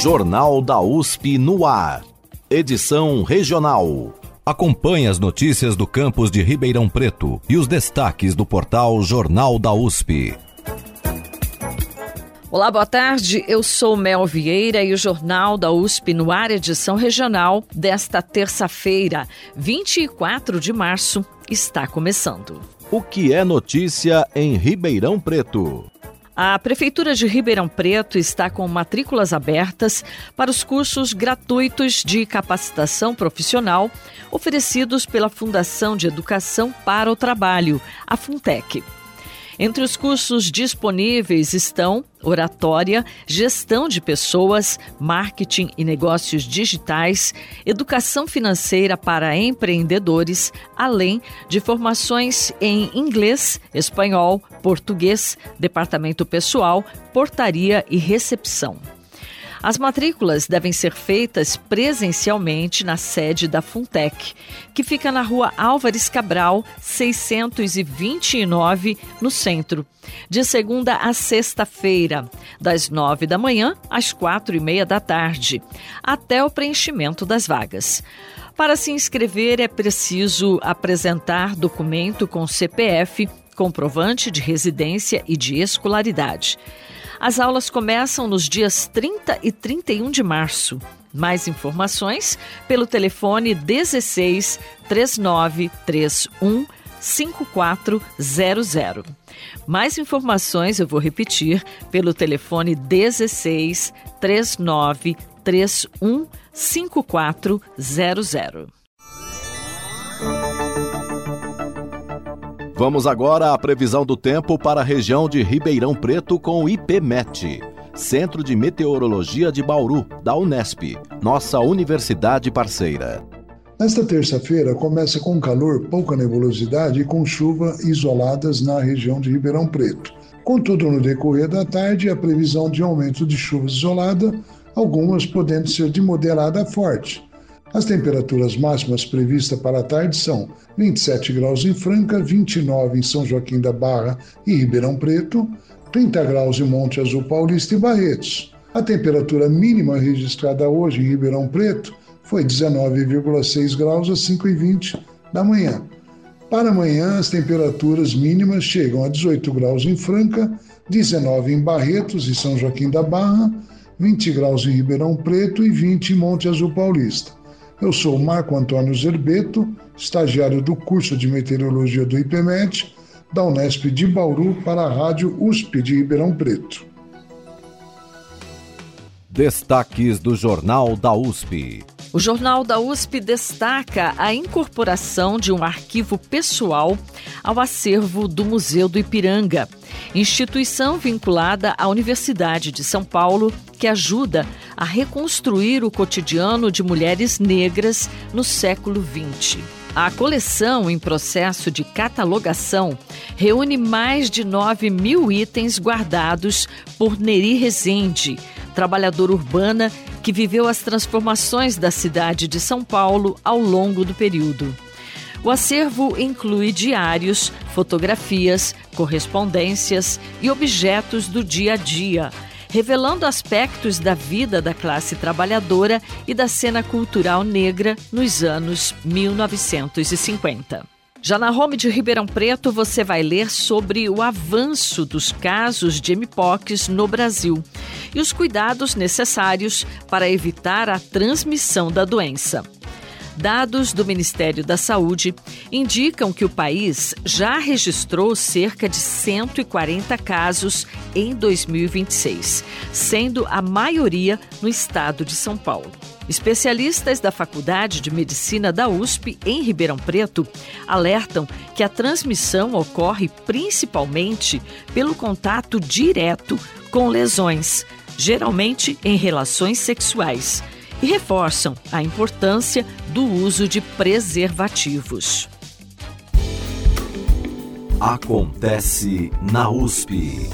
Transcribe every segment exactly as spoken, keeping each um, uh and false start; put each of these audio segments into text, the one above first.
Jornal da U S P no ar. Edição regional. Acompanhe as notícias do campus de Ribeirão Preto e os destaques do portal Jornal da U S P. Olá, boa tarde. Eu sou Mel Vieira e o Jornal da U S P no ar, edição regional desta terça-feira, vinte e quatro de março, está começando. O que é notícia em Ribeirão Preto? A Prefeitura de Ribeirão Preto está com matrículas abertas para os cursos gratuitos de capacitação profissional oferecidos pela Fundação de Educação para o Trabalho, a Funtec. Entre os cursos disponíveis estão oratória, gestão de pessoas, marketing e negócios digitais, educação financeira para empreendedores, além de formações em inglês, espanhol, português, departamento pessoal, portaria e recepção. As matrículas devem ser feitas presencialmente na sede da Funtec, que fica na rua Álvares Cabral, seiscentos e vinte e nove, no centro, de segunda a sexta-feira, das nove da manhã às quatro e meia da tarde, até o preenchimento das vagas. Para se inscrever, é preciso apresentar documento com C P F, comprovante de residência e de escolaridade. As aulas começam nos dias trinta e trinta e um de março. Mais informações pelo telefone dezesseis, trinta e nove, trinta e um, cinquenta e quatro zero zero. Mais informações eu vou repetir pelo telefone dezesseis, trinta e nove, trinta e um, cinquenta e quatro zero zero. Vamos agora à previsão do tempo para a região de Ribeirão Preto com o IPMET, Centro de Meteorologia de Bauru, da Unesp, nossa universidade parceira. Nesta terça-feira começa com calor, pouca nebulosidade e com chuva isoladas na região de Ribeirão Preto. Contudo, no decorrer da tarde, a previsão de aumento de chuva isolada, algumas podendo ser de moderada a forte. As temperaturas máximas previstas para a tarde são vinte e sete graus em Franca, vinte e nove em São Joaquim da Barra e Ribeirão Preto, trinta graus em Monte Azul Paulista e Barretos. A temperatura mínima registrada hoje em Ribeirão Preto foi dezenove vírgula seis graus às cinco e vinte da manhã. Para amanhã, as temperaturas mínimas chegam a dezoito graus em Franca, dezenove em Barretos e São Joaquim da Barra, vinte graus em Ribeirão Preto e vinte em Monte Azul Paulista. Eu sou Marco Antônio Zerbeto, estagiário do curso de Meteorologia do IPMET, da Unesp de Bauru para a Rádio U S P de Ribeirão Preto. Destaques do Jornal da U S P. O Jornal da U S P destaca a incorporação de um arquivo pessoal ao acervo do Museu do Ipiranga, instituição vinculada à Universidade de São Paulo, que ajuda a reconstruir o cotidiano de mulheres negras no século vinte. A coleção, em processo de catalogação, reúne mais de nove mil itens guardados por Neri Rezende, trabalhadora urbana que viveu as transformações da cidade de São Paulo ao longo do período. O acervo inclui diários, fotografias, correspondências e objetos do dia a dia, revelando aspectos da vida da classe trabalhadora e da cena cultural negra nos anos mil novecentos e cinquenta. Já na home de Ribeirão Preto, você vai ler sobre o avanço dos casos de M P O X no Brasil e os cuidados necessários para evitar a transmissão da doença. Dados do Ministério da Saúde indicam que o país já registrou cerca de cento e quarenta casos em dois mil e vinte e seis, sendo a maioria no estado de São Paulo. Especialistas da Faculdade de Medicina da U S P em Ribeirão Preto alertam que a transmissão ocorre principalmente pelo contato direto com lesões, geralmente em relações sexuais, e reforçam a importância do uso de preservativos. Acontece na U S P.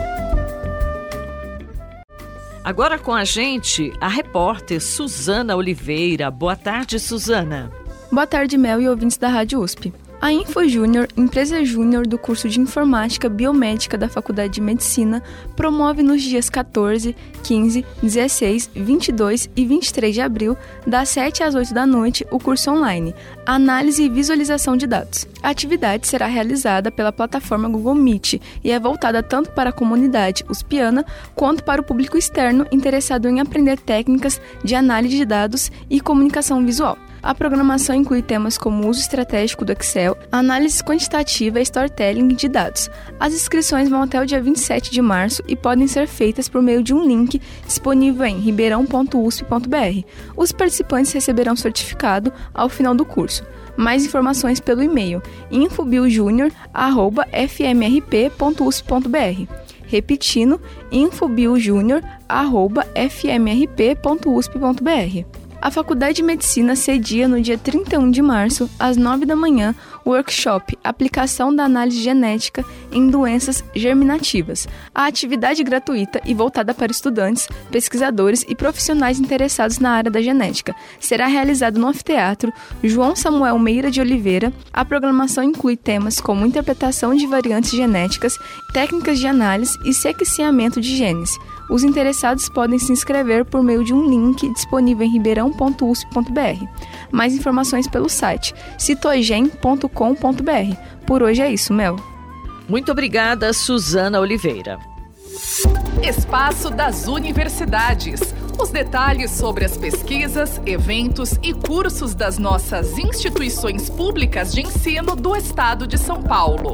Agora com a gente, a repórter Suzana Oliveira. Boa tarde, Suzana. Boa tarde, Mel e ouvintes da Rádio U S P. A InfoJúnior, empresa júnior do curso de Informática Biomédica da Faculdade de Medicina, promove nos dias quatorze, quinze, dezesseis, vinte e dois e vinte e três de abril, das sete às oito da noite, o curso online Análise e Visualização de Dados. A atividade será realizada pela plataforma Google Meet e é voltada tanto para a comunidade uspiana quanto para o público externo interessado em aprender técnicas de análise de dados e comunicação visual. A programação inclui temas como uso estratégico do Excel, análise quantitativa e storytelling de dados. As inscrições vão até o dia vinte e sete de março e podem ser feitas por meio de um link disponível em ribeirão ponto u s p ponto b r. Os participantes receberão certificado ao final do curso. Mais informações pelo e-mail infobiojunior arroba f m r p ponto u s p ponto b r. Repetindo, infobiojunior arroba f m r p ponto u s p ponto b r. A Faculdade de Medicina cedia no dia trinta e um de março, às nove da manhã, o workshop Aplicação da Análise Genética em Doenças Germinativas. A atividade gratuita e voltada para estudantes, pesquisadores e profissionais interessados na área da genética será realizada no Anfiteatro João Samuel Meira de Oliveira. A programação inclui temas como interpretação de variantes genéticas, técnicas de análise e sequenciamento de genes. Os interessados podem se inscrever por meio de um link disponível em ribeirão ponto u s p ponto b r. Mais informações pelo site citogen ponto com ponto b r. Por hoje é isso, Mel. Muito obrigada, Suzana Oliveira. Espaço das Universidades. Os detalhes sobre as pesquisas, eventos e cursos das nossas instituições públicas de ensino do Estado de São Paulo.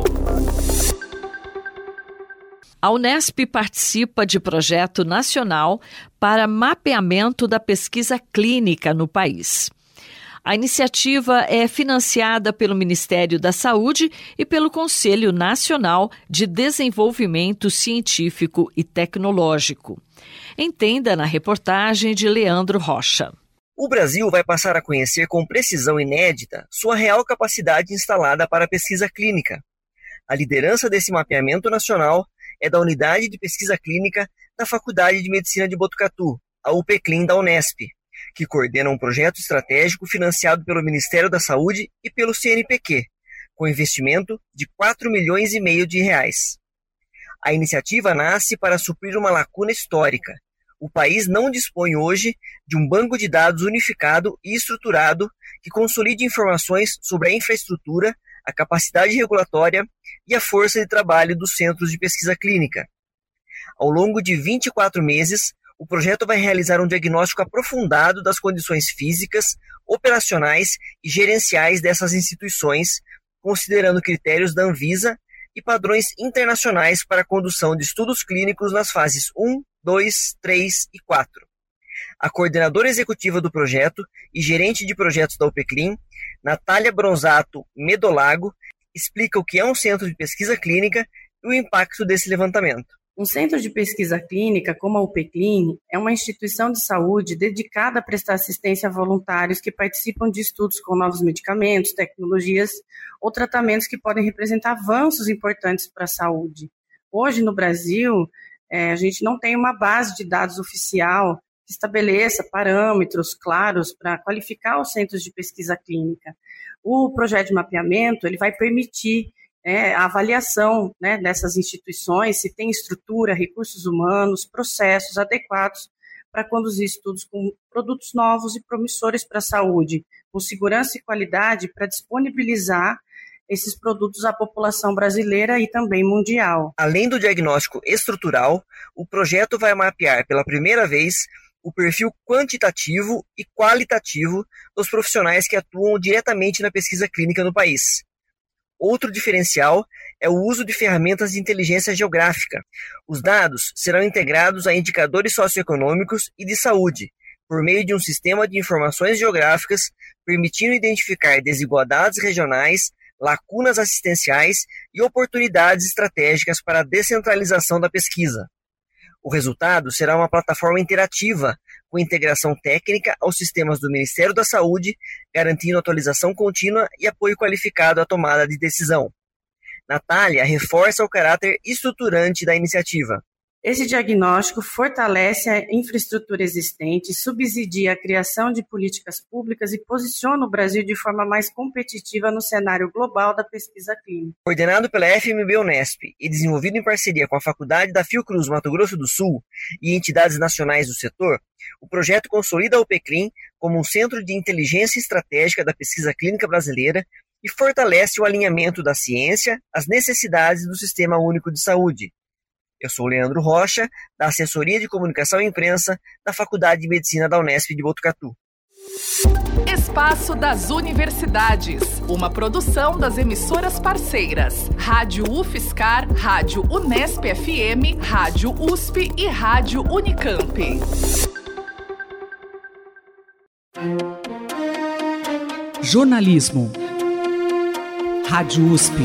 A Unesp participa de projeto nacional para mapeamento da pesquisa clínica no país. A iniciativa é financiada pelo Ministério da Saúde e pelo Conselho Nacional de Desenvolvimento Científico e Tecnológico. Entenda na reportagem de Leandro Rocha. O Brasil vai passar a conhecer com precisão inédita sua real capacidade instalada para a pesquisa clínica. A liderança desse mapeamento nacional é da Unidade de Pesquisa Clínica da Faculdade de Medicina de Botucatu, a UPECLIN da Unesp, que coordena um projeto estratégico financiado pelo Ministério da Saúde e pelo C N P Q, com investimento de quatro milhões e meio de reais. A iniciativa nasce para suprir uma lacuna histórica. O país não dispõe hoje de um banco de dados unificado e estruturado que consolide informações sobre a infraestrutura, a capacidade regulatória e a força de trabalho dos centros de pesquisa clínica. Ao longo de vinte e quatro meses, o projeto vai realizar um diagnóstico aprofundado das condições físicas, operacionais e gerenciais dessas instituições, considerando critérios da Anvisa e padrões internacionais para a condução de estudos clínicos nas fases um, dois, três e quatro. A coordenadora executiva do projeto e gerente de projetos da UPECLIN, Natália Bronzato Medolago, explica o que é um centro de pesquisa clínica e o impacto desse levantamento. Um centro de pesquisa clínica, como a UPECLIN, é uma instituição de saúde dedicada a prestar assistência a voluntários que participam de estudos com novos medicamentos, tecnologias ou tratamentos que podem representar avanços importantes para a saúde. Hoje, no Brasil, é, a gente não tem uma base de dados oficial que estabeleça parâmetros claros para qualificar os centros de pesquisa clínica. O projeto de mapeamento ele vai permitir é, a avaliação né, dessas instituições, se tem estrutura, recursos humanos, processos adequados para conduzir estudos com produtos novos e promissores para a saúde, com segurança e qualidade para disponibilizar esses produtos à população brasileira e também mundial. Além do diagnóstico estrutural, o projeto vai mapear pela primeira vez o perfil quantitativo e qualitativo dos profissionais que atuam diretamente na pesquisa clínica no país. Outro diferencial é o uso de ferramentas de inteligência geográfica. Os dados serão integrados a indicadores socioeconômicos e de saúde, por meio de um sistema de informações geográficas, permitindo identificar desigualdades regionais, lacunas assistenciais e oportunidades estratégicas para a descentralização da pesquisa. O resultado será uma plataforma interativa, com integração técnica aos sistemas do Ministério da Saúde, garantindo atualização contínua e apoio qualificado à tomada de decisão. Natália reforça o caráter estruturante da iniciativa. Esse diagnóstico fortalece a infraestrutura existente, subsidia a criação de políticas públicas e posiciona o Brasil de forma mais competitiva no cenário global da pesquisa clínica. Coordenado pela F M B Unesp e desenvolvido em parceria com a Faculdade da Fiocruz Mato Grosso do Sul e entidades nacionais do setor, o projeto consolida a UPCLIN como um centro de inteligência estratégica da pesquisa clínica brasileira e fortalece o alinhamento da ciência às necessidades do Sistema Único de Saúde. Eu sou Leandro Rocha, da Assessoria de Comunicação e Imprensa da Faculdade de Medicina da Unesp de Botucatu. Espaço das Universidades, uma produção das emissoras parceiras, Rádio UFSCar, Rádio Unesp F M, Rádio U S P e Rádio Unicamp. Jornalismo. Rádio U S P.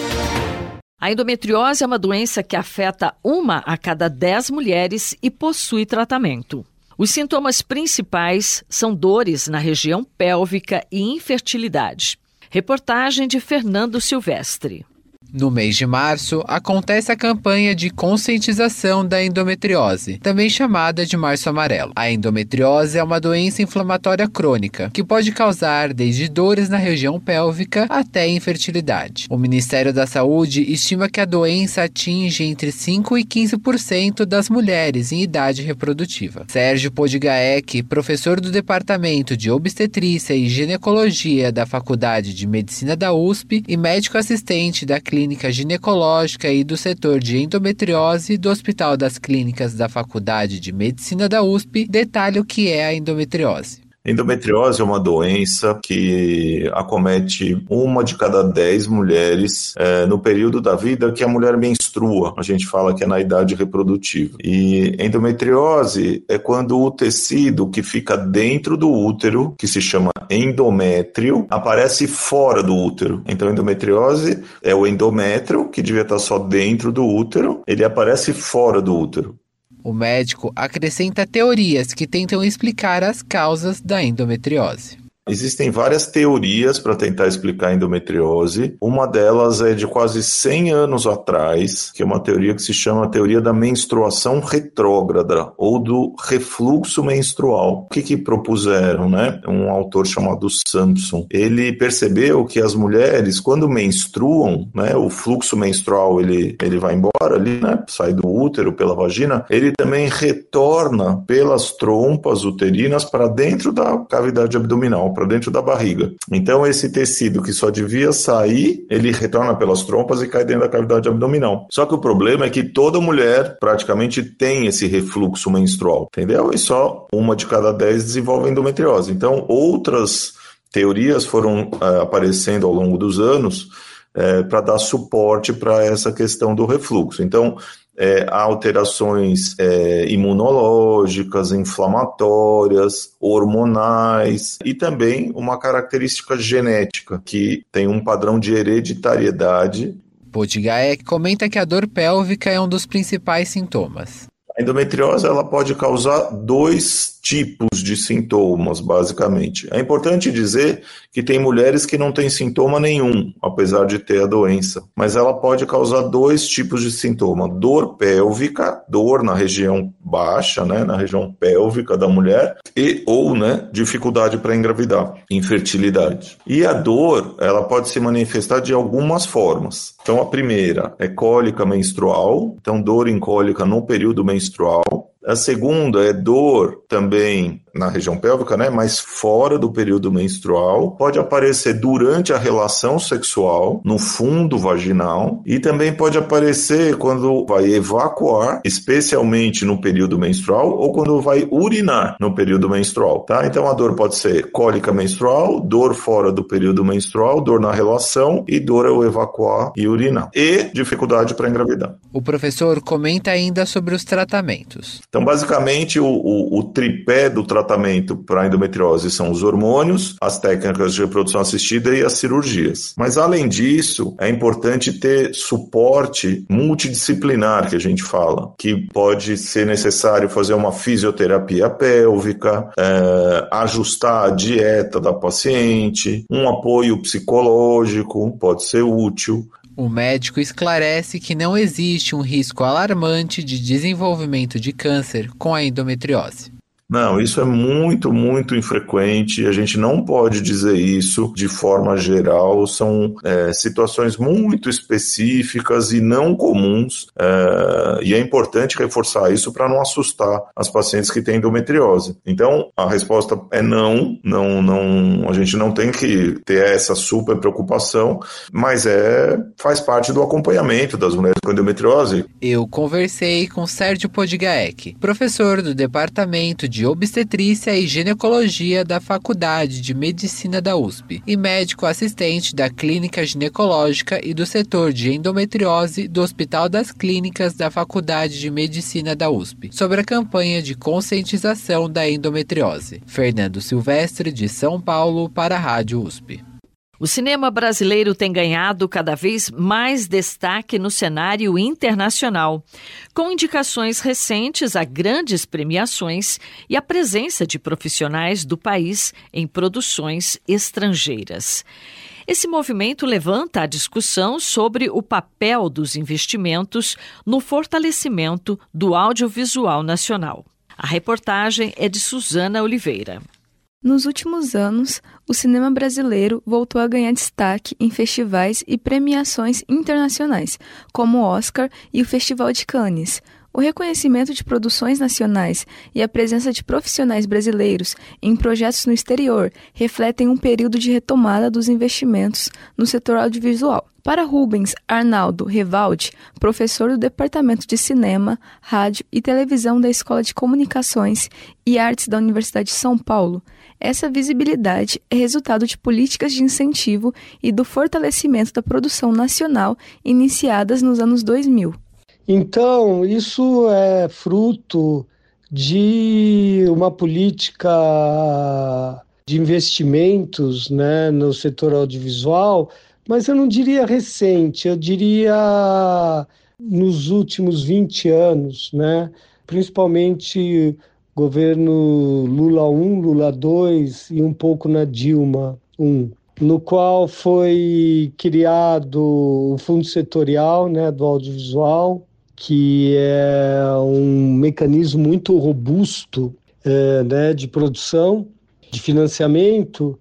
A endometriose é uma doença que afeta uma a cada dez mulheres e possui tratamento. Os sintomas principais são dores na região pélvica e infertilidade. Reportagem de Fernando Silvestre. No mês de março, acontece a campanha de conscientização da endometriose, também chamada de Março Amarelo. A endometriose é uma doença inflamatória crônica, que pode causar desde dores na região pélvica até infertilidade. O Ministério da Saúde estima que a doença atinge entre cinco e quinze por cento das mulheres em idade reprodutiva. Sérgio Podgaek, professor do Departamento de Obstetrícia e Ginecologia da Faculdade de Medicina da U S P e médico assistente da Clínica Clínica Ginecológica e do setor de endometriose do Hospital das Clínicas da Faculdade de Medicina da U S P, detalha o que é a endometriose. Endometriose é uma doença que acomete uma de cada dez mulheres é, no período da vida que a mulher menstrua. A gente fala que é na idade reprodutiva. E endometriose é quando o tecido que fica dentro do útero, que se chama endométrio, aparece fora do útero. Então, endometriose é o endométrio, que devia estar só dentro do útero, ele aparece fora do útero. O médico acrescenta teorias que tentam explicar as causas da endometriose. Existem várias teorias para tentar explicar a endometriose. Uma delas é de quase cem anos atrás, que é uma teoria que se chama a teoria da menstruação retrógrada ou do refluxo menstrual. O que que propuseram, né? Um autor chamado Sampson. Ele percebeu que as mulheres, quando menstruam, né, o fluxo menstrual ele, ele vai embora ali, né, sai do útero pela vagina, ele também retorna pelas trompas uterinas para dentro da cavidade abdominal, para dentro da barriga. Então esse tecido que só devia sair, ele retorna pelas trompas e cai dentro da cavidade abdominal. Só que o problema é que toda mulher praticamente tem esse refluxo menstrual, entendeu? E só uma de cada dez desenvolve endometriose. Então outras teorias foram uh, aparecendo ao longo dos anos uh, para dar suporte para essa questão do refluxo. Então É, há alterações é, imunológicas, inflamatórias, hormonais e também uma característica genética que tem um padrão de hereditariedade. Podgaek comenta que a dor pélvica é um dos principais sintomas. A endometriose ela pode causar dois tipos de sintomas, basicamente. É importante dizer que tem mulheres que não têm sintoma nenhum, apesar de ter a doença. Mas ela pode causar dois tipos de sintoma. Dor pélvica, dor na região baixa, né, na região pélvica da mulher, e ou né, dificuldade para engravidar, infertilidade. E a dor, ela pode se manifestar de algumas formas. Então, a primeira é cólica menstrual, então dor em cólica no período menstrual. A segunda é dor também na região pélvica, né, mas fora do período menstrual. Pode aparecer durante a relação sexual, no fundo vaginal, e também pode aparecer quando vai evacuar, especialmente no período menstrual, ou quando vai urinar no período menstrual, tá? Então a dor pode ser cólica menstrual, dor fora do período menstrual, dor na relação e dor ao evacuar e urinar. E dificuldade para engravidar. O professor comenta ainda sobre os tratamentos. Então, basicamente, o, o, o tripé do tratamento para endometriose são os hormônios, as técnicas de reprodução assistida e as cirurgias. Mas, além disso, é importante ter suporte multidisciplinar, que a gente fala, que pode ser necessário fazer uma fisioterapia pélvica, é, ajustar a dieta da paciente, um apoio psicológico pode ser útil. O médico esclarece que não existe um risco alarmante de desenvolvimento de câncer com a endometriose. Não, isso é muito, muito infrequente, a gente não pode dizer isso de forma geral, são é, situações muito específicas e não comuns, é, e é importante reforçar isso para não assustar as pacientes que têm endometriose. Então, a resposta é não, não, não, a gente não tem que ter essa super preocupação, mas é, faz parte do acompanhamento das mulheres com endometriose. Eu conversei com Sérgio Podgaek, professor do Departamento de Obstetrícia e Ginecologia da Faculdade de Medicina da U S P e médico assistente da Clínica Ginecológica e do setor de endometriose do Hospital das Clínicas da Faculdade de Medicina da U S P, sobre a campanha de conscientização da endometriose. Fernando Silvestre, de São Paulo, para a Rádio U S P. O cinema brasileiro tem ganhado cada vez mais destaque no cenário internacional, com indicações recentes a grandes premiações e a presença de profissionais do país em produções estrangeiras. Esse movimento levanta a discussão sobre o papel dos investimentos no fortalecimento do audiovisual nacional. A reportagem é de Suzana Oliveira. Nos últimos anos, o cinema brasileiro voltou a ganhar destaque em festivais e premiações internacionais, como o Oscar e o Festival de Cannes. O reconhecimento de produções nacionais e a presença de profissionais brasileiros em projetos no exterior refletem um período de retomada dos investimentos no setor audiovisual. Para Rubens Arnaldo Revaldi, professor do Departamento de Cinema, Rádio e Televisão da Escola de Comunicações e Artes da Universidade de São Paulo, essa visibilidade é resultado de políticas de incentivo e do fortalecimento da produção nacional iniciadas nos anos dois mil. Então, isso é fruto de uma política de investimentos, né, no setor audiovisual, mas eu não diria recente, eu diria nos últimos vinte anos, né, principalmente governo Lula um, Lula dois e um pouco na Dilma um, no qual foi criado o Fundo Setorial, né, do Audiovisual, que é um mecanismo muito robusto é, né, de produção, de financiamento,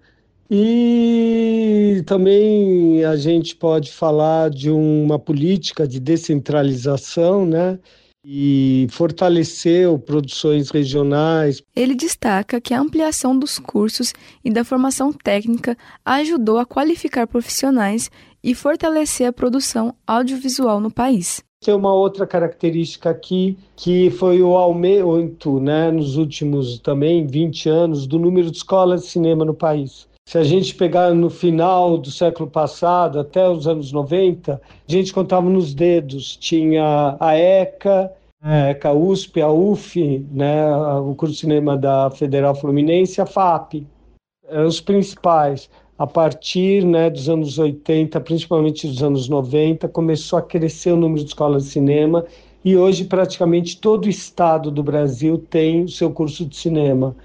e também a gente pode falar de uma política de descentralização, né, e fortaleceu produções regionais. Ele destaca que a ampliação dos cursos e da formação técnica ajudou a qualificar profissionais e fortalecer a produção audiovisual no país. Tem uma outra característica aqui, que foi o aumento, né, nos últimos também vinte anos, do número de escolas de cinema no país. Se a gente pegar no final do século passado, até os anos noventa, a gente contava nos dedos. Tinha a ECA, a ECA U S P, a U F, né, o curso de cinema da Federal Fluminense, a FAP. Eram os principais. A partir, né, dos anos oitenta, principalmente dos anos noventa, começou a crescer o número de escolas de cinema e hoje praticamente todo o estado do Brasil tem o seu curso de cinema.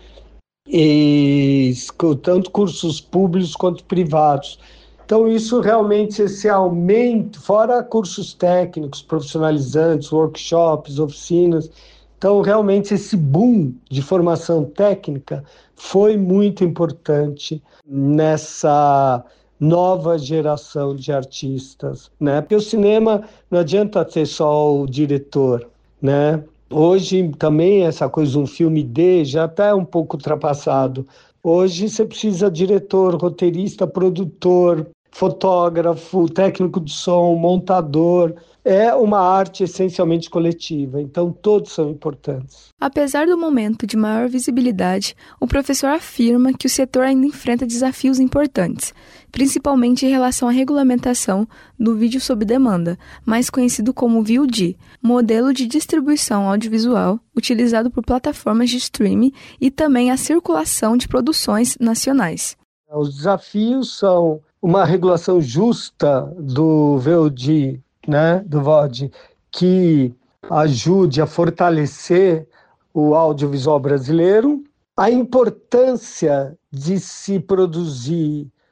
E tanto cursos públicos quanto privados. Então isso realmente, esse aumento, fora cursos técnicos, profissionalizantes, workshops, oficinas, então realmente esse boom de formação técnica foi muito importante nessa nova geração de artistas, né? Porque o cinema não adianta ter só o diretor, né? Hoje também essa coisa, um filme D, já está um pouco ultrapassado. Hoje você precisa de diretor, roteirista, produtor, fotógrafo, técnico de som, montador. É uma arte essencialmente coletiva, então todos são importantes. Apesar do momento de maior visibilidade, o professor afirma que o setor ainda enfrenta desafios importantes, principalmente em relação à regulamentação do vídeo sob demanda, mais conhecido como V O D, modelo de distribuição audiovisual utilizado por plataformas de streaming, e também a circulação de produções nacionais. Os desafios são uma regulação justa do V O D, né, do V O D, que ajude a fortalecer o audiovisual brasileiro, a importância de se produzir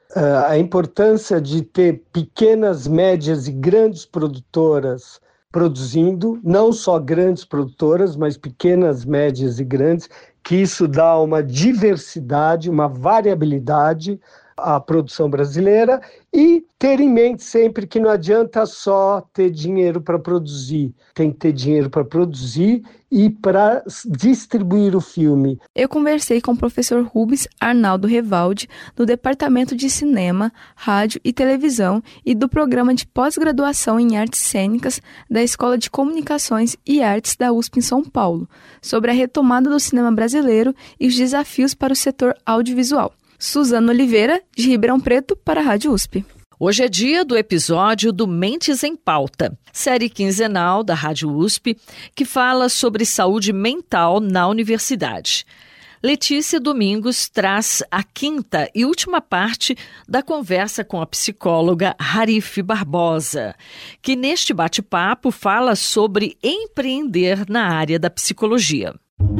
a importância de ter pequenas, médias e grandes produtoras produzindo, não só grandes produtoras, mas pequenas, médias e grandes, que isso dá uma diversidade, uma variabilidade à produção brasileira, e ter em mente sempre que não adianta só ter dinheiro para produzir, tem que ter dinheiro para produzir e para distribuir o filme. Eu conversei com o professor Rubens Arnaldo Revaldi, do Departamento de Cinema, Rádio e Televisão e do Programa de Pós-Graduação em Artes Cênicas da Escola de Comunicações e Artes da U S P em São Paulo, sobre a retomada do cinema brasileiro e os desafios para o setor audiovisual. Suzana Oliveira, de Ribeirão Preto, para a Rádio U S P. Hoje é dia do episódio do Mentes em Pauta, série quinzenal da Rádio U S P, que fala sobre saúde mental na universidade. Letícia Domingos traz a quinta e última parte da conversa com a psicóloga Harife Barbosa, que neste bate-papo fala sobre empreender na área da psicologia.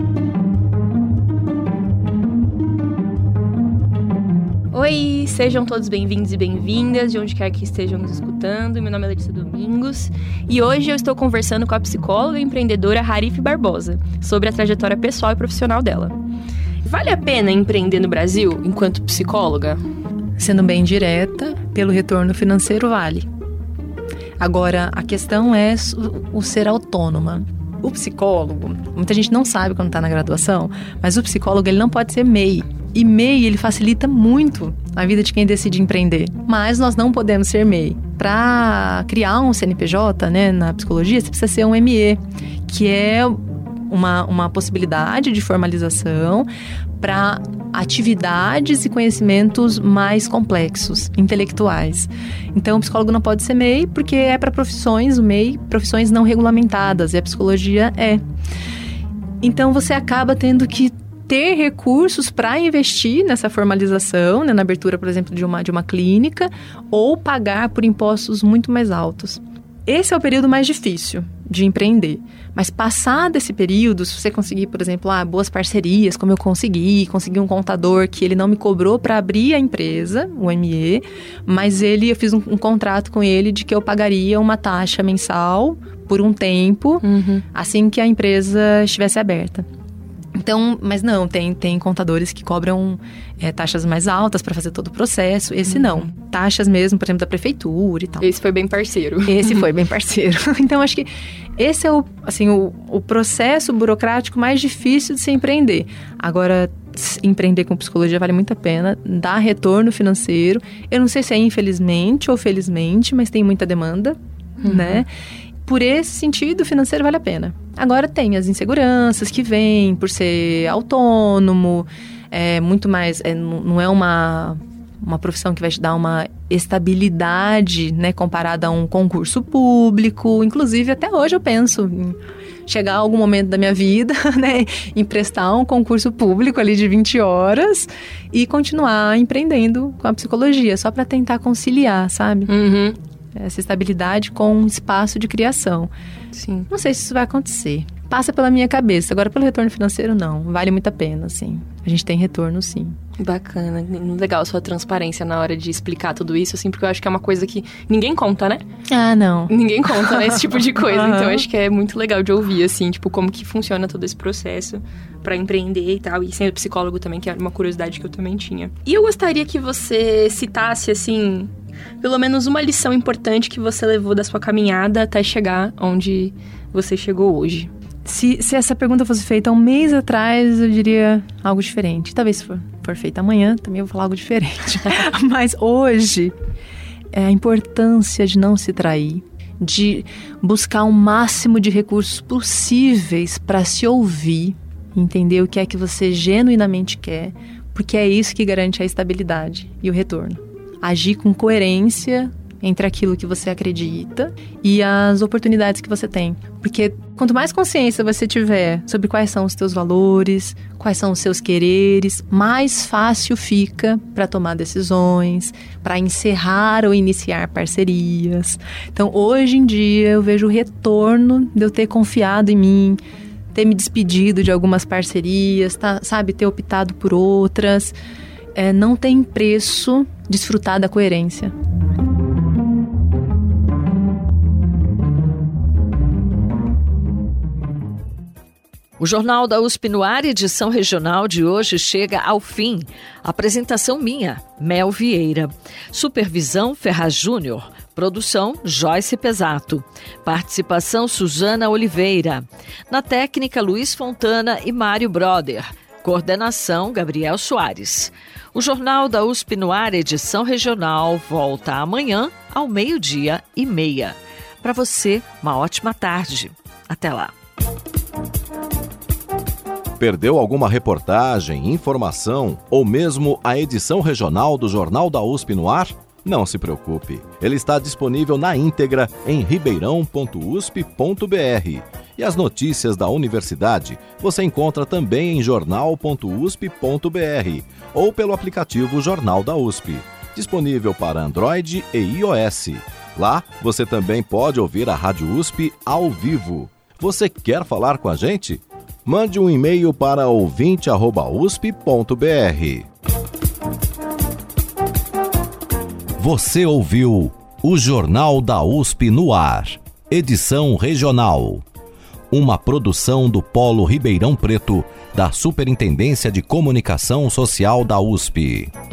Oi, sejam todos bem-vindos e bem-vindas, de onde quer que estejam nos escutando. Meu nome é Letícia Domingos e hoje eu estou conversando com a psicóloga e empreendedora Harife Barbosa sobre a trajetória pessoal e profissional dela. Vale a pena empreender no Brasil enquanto psicóloga? Sendo bem direta, pelo retorno financeiro vale. Agora, a questão é o ser autônoma. O psicólogo, muita gente não sabe quando está na graduação, mas o psicólogo ele não pode ser M E I. E M E I, ele facilita muito a vida de quem decide empreender. Mas nós não podemos ser M E I. Para criar um C N P J, né, na psicologia, você precisa ser um M E, que é uma, uma possibilidade de formalização para atividades e conhecimentos mais complexos, intelectuais. Então, o psicólogo não pode ser M E I porque é para profissões, o M E I, profissões não regulamentadas, e a psicologia é. Então, você acaba tendo que ter recursos para investir nessa formalização, né, na abertura, por exemplo, de uma, de uma clínica, ou pagar por impostos muito mais altos. Esse é o período mais difícil de empreender. Mas passado esse período, se você conseguir, por exemplo, ah, boas parcerias, como eu consegui, consegui um contador que ele não me cobrou para abrir a empresa, o M E, mas ele, eu fiz um, um contrato com ele de que eu pagaria uma taxa mensal por um tempo, uhum. assim que a empresa estivesse aberta. Então, mas não, tem, tem contadores que cobram é, taxas mais altas para fazer todo o processo. Esse uhum. não. Taxas mesmo, por exemplo, da prefeitura e tal. Esse foi bem parceiro. Esse foi bem parceiro. Então, acho que esse é o, assim, o, o processo burocrático mais difícil de se empreender. Agora, empreender com psicologia vale muito a pena, dá retorno financeiro. Eu não sei se é infelizmente ou felizmente, mas tem muita demanda, uhum. né? Por esse sentido, financeiro vale a pena. Agora tem as inseguranças que vêm por ser autônomo, é muito mais, é, não é uma, uma profissão que vai te dar uma estabilidade, né, comparada a um concurso público. Inclusive, até hoje eu penso em chegar a algum momento da minha vida, né, em prestar um concurso público ali de vinte horas e continuar empreendendo com a psicologia, só para tentar conciliar, sabe? Uhum. Essa estabilidade com um espaço de criação. Sim. Não sei se isso vai acontecer. Passa pela minha cabeça. Agora, pelo retorno financeiro, não. Vale muito a pena, sim. A gente tem retorno, sim. Bacana. Legal a sua transparência na hora de explicar tudo isso, assim, porque eu acho que é uma coisa que ninguém conta, né? Ah, não. Ninguém conta, né? Esse tipo de coisa. Uhum. Então, eu acho que é muito legal de ouvir, assim, tipo, como que funciona todo esse processo para empreender e tal. E sendo psicólogo também, que é uma curiosidade que eu também tinha. E eu gostaria que você citasse, assim, pelo menos uma lição importante que você levou da sua caminhada até chegar onde você chegou hoje. Se, se essa pergunta fosse feita um mês atrás, eu diria algo diferente. Talvez se for, for feita amanhã, também eu vou falar algo diferente. Mas hoje, é a importância de não se trair, de buscar o máximo de recursos possíveis para se ouvir, entender o que é que você genuinamente quer, porque é isso que garante a estabilidade e o retorno. Agir com coerência entre aquilo que você acredita e as oportunidades que você tem. Porque quanto mais consciência você tiver sobre quais são os teus valores, quais são os seus quereres, mais fácil fica para tomar decisões, para encerrar ou iniciar parcerias. Então, hoje em dia, eu vejo o retorno de eu ter confiado em mim, ter me despedido de algumas parcerias, tá, sabe, ter optado por outras. é, não tem preço desfrutar da coerência. O Jornal da U S P no ar, edição regional de hoje, chega ao fim. Apresentação minha, Mel Vieira. Supervisão, Ferraz Júnior. Produção, Joyce Pesato. Participação, Suzana Oliveira. Na técnica, Luiz Fontana e Mário Broder. Coordenação, Gabriel Soares. O Jornal da U S P no ar, edição regional, volta amanhã ao meio-dia e meia. Para você, uma ótima tarde. Até lá. Perdeu alguma reportagem, informação ou mesmo a edição regional do Jornal da U S P no ar? Não se preocupe, ele está disponível na íntegra em ribeirão ponto u s p ponto b r. E as notícias da universidade você encontra também em jornal ponto u s p ponto b r ou pelo aplicativo Jornal da U S P, disponível para Android e iOS. Lá você também pode ouvir a Rádio U S P ao vivo. Você quer falar com a gente? Mande um e-mail para ouvinte arroba u s p ponto b r. Você ouviu o Jornal da U S P no ar, edição regional. Uma produção do Polo Ribeirão Preto, da Superintendência de Comunicação Social da U S P.